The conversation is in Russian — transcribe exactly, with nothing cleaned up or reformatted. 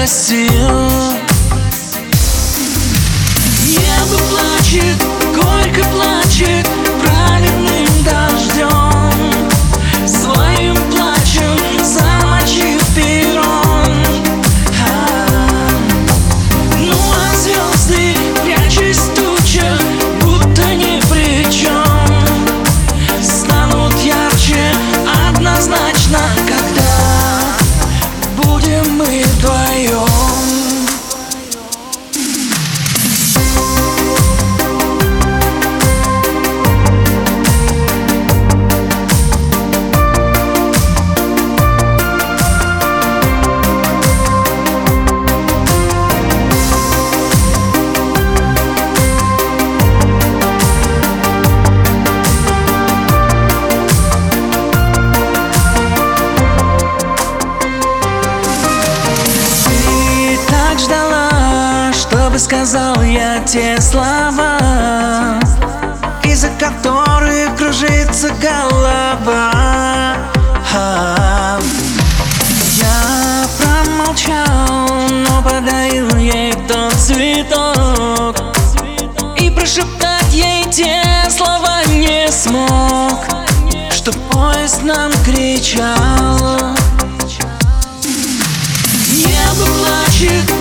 сил. Небо плачет, горько плачет праведным дождем, своим плачем замочив перрон. А, ну а звезды, прячась в тучах, будто ни при чем, станут ярче однозначно, когда будем мы вдвоем. Сказал я те слова, из-за которых кружится голова. А, я промолчал, но подарил ей тот цветок, и прошептать ей те слова не смог, что поезд нам кричал. Небо плачет,